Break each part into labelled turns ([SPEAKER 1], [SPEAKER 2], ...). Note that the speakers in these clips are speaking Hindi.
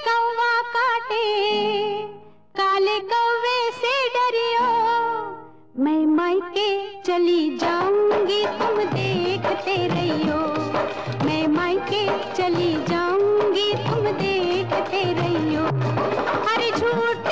[SPEAKER 1] कौवा काटे, काले कौवे से डरियो। मैं मायके चली जाऊंगी तुम देखते रहियो। मैं मायके चली जाऊंगी तुम देखते रहियो। अरे झूठ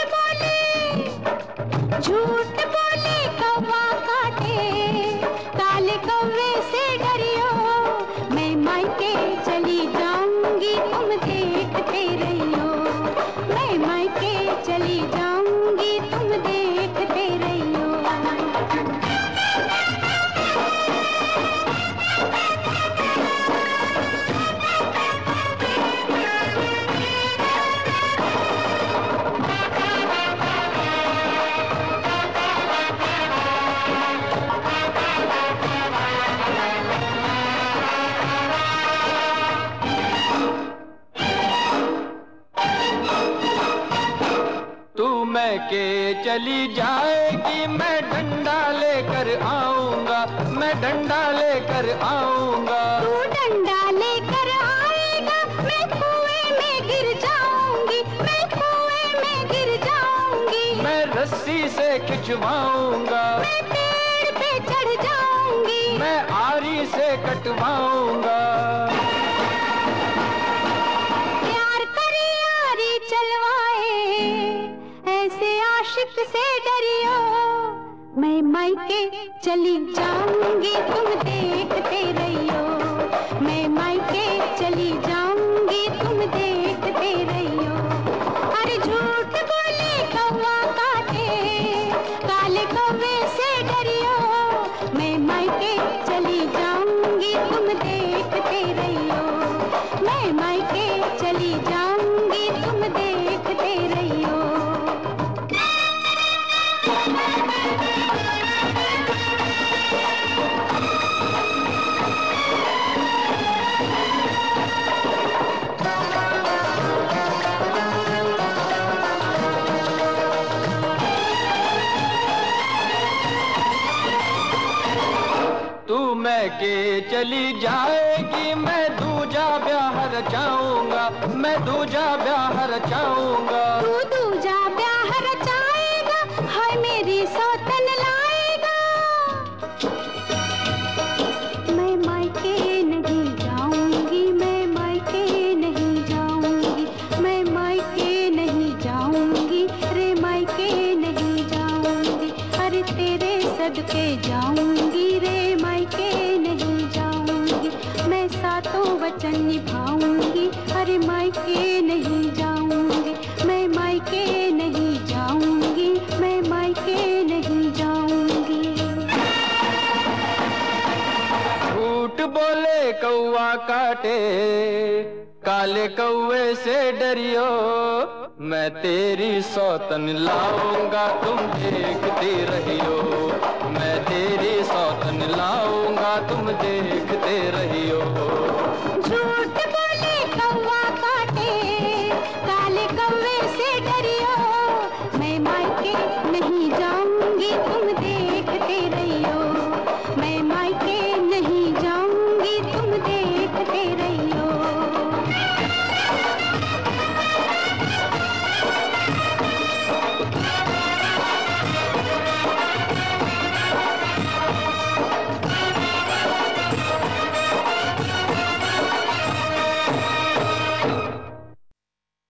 [SPEAKER 1] बोले कौवा काटे, काले कौवे से डरियो। मैं मायके चली जाऊंगी तुम देखते रहियो। मैं मायके चली जाऊंगी तुम देखते रहियो।
[SPEAKER 2] के चली जाएगी, मैं डंडा लेकर आऊंगा, मैं डंडा लेकर आऊंगा।
[SPEAKER 1] तू डंडा लेकर आएगा, मैं कुएं में गिर जाऊंगी, मैं कुएं में गिर जाऊंगी।
[SPEAKER 2] मैं रस्सी से खिंचवाऊंगा,
[SPEAKER 1] मैं पेड़ पे चढ़ जाऊंगी,
[SPEAKER 2] मैं आरी से कटवाऊंगा।
[SPEAKER 1] प्यार करे आरी चलवाए, ऐसे आशिक से डरियो। मैं मायके चली जाऊंगी तुम देखते रहियो। मैं मायके चली जाऊंगी तुम देखते रहियो। अरे झूठ बोले कौवा काटे, काले कौवे से डरियो। मैं मायके चली जाऊंगी तुम देखते रहियो। मैं मायके चली जाऊंगी तुम देखते रहियो।
[SPEAKER 2] के चली जाएगी, मैं दूजा ब्याह रचाऊंगा, मैं दूजा ब्याह रचाऊंगा।
[SPEAKER 1] तू दूजा ब्याह रचाएगा, हाय मेरी सौतन लाएगा। मैं मायके नहीं जाऊंगी, मैं मायके नहीं जाऊंगी, मैं मायके नहीं जाऊंगी, रे मायके नहीं जाऊंगी। अरे तेरे सदके जाऊंगी, रे मायके नहीं जाऊंगी। मैं सातों वचन निभाऊंगी, अरे मायके नहीं जाऊंगी। मैं मायके नहीं जाऊंगी, मैं मायके नहीं जाऊंगी।
[SPEAKER 2] झूठ बोले कौवा काटे, काले कौवे से डरियो। मैं तेरी सौतन लाऊंगा तुम देखते रहियो। मैं तेरी सौतन लाऊंगा तुम देखते रहियो।